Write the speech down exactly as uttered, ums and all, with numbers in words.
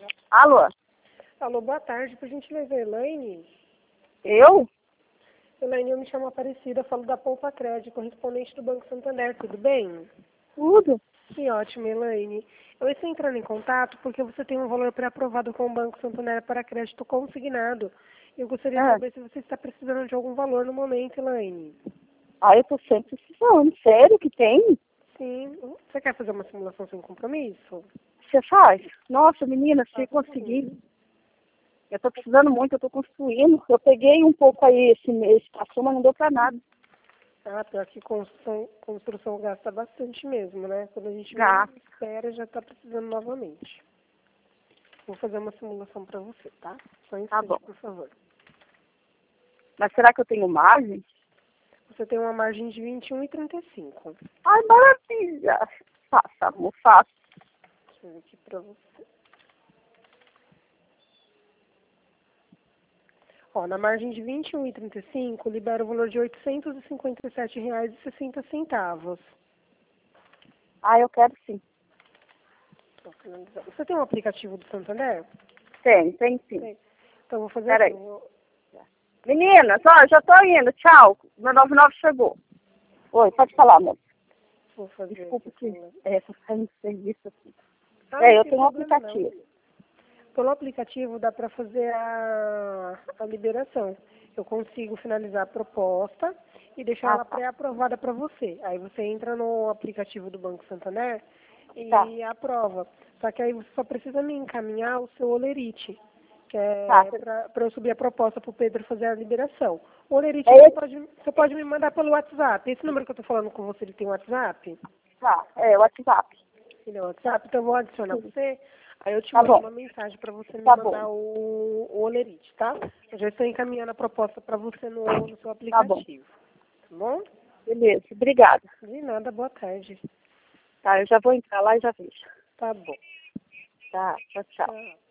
Alô? Alô, boa tarde, por gentileza, Elaine. Eu? Elaine, eu me chamo Aparecida, falo da Poupa Crédito, correspondente do Banco Santander, tudo bem? Tudo. Que ótimo, Elaine. Eu estou entrando em contato porque você tem um valor pré-aprovado com o Banco Santander para crédito consignado. Eu gostaria de Ah, saber se você está precisando de algum valor no momento, Elaine. ah, eu tô sempre precisando. Sério que tem? Sim. Você quer fazer uma simulação sem compromisso? Você faz? Nossa, menina, se Ah, conseguir. Eu tô precisando muito, eu tô construindo. Eu peguei um pouco aí esse mês, passou, mas não deu pra nada. Ah, pior que construção, construção gasta bastante mesmo, né? Quando a gente Gasta. menos espera, já está precisando novamente. Vou fazer uma simulação para você, tá? Só um Tá instante, bom. por favor. Mas será que eu tenho margem? Você tem uma margem de vinte e um e trinta e cinco. Ai, maravilha. Faça, amor, faça. Deixa eu ver aqui para você. Ó, na margem de vinte e um e trinta e cinco, libera o valor de oitocentos e cinquenta e sete reais e sessenta centavos. Ah, eu quero sim. Tô finalizando. Você tem um aplicativo do Santander? Tem, tem sim. Tem. Então, vou fazer Peraí. assim. Vou... Meninas, ó, já tô indo. Tchau. Meu noventa e nove chegou. Oi, pode falar, amor. Vou fazer Desculpa aqui. que é, tô saindo de serviço aqui. Ah, É, não eu tem tenho um problema aplicativo. não. Pelo aplicativo dá para fazer a, a liberação. Eu consigo finalizar a proposta e deixar Ah, ela tá. pré-aprovada para você. Aí você entra no aplicativo do Banco Santander Tá, e aprova. Só que aí você só precisa me encaminhar o seu olerite, que tá. é para eu subir a proposta para o Pedro fazer a liberação. O olerite É você esse? pode, você pode me mandar pelo WhatsApp. Esse número que eu estou falando com você, ele tem WhatsApp? Tá, é o WhatsApp. Ele é o WhatsApp, então eu vou adicionar você. Aí eu te Tá mando bom, uma mensagem para você me tá mandar bom, o, o olerite, tá? Eu já estou encaminhando a proposta para você no, no seu tá bom. aplicativo. Tá bom? Beleza, obrigada. De nada, boa tarde. Tá, eu já vou entrar lá e já vejo. Tá bom. Tá, tchau, tchau. Tchau.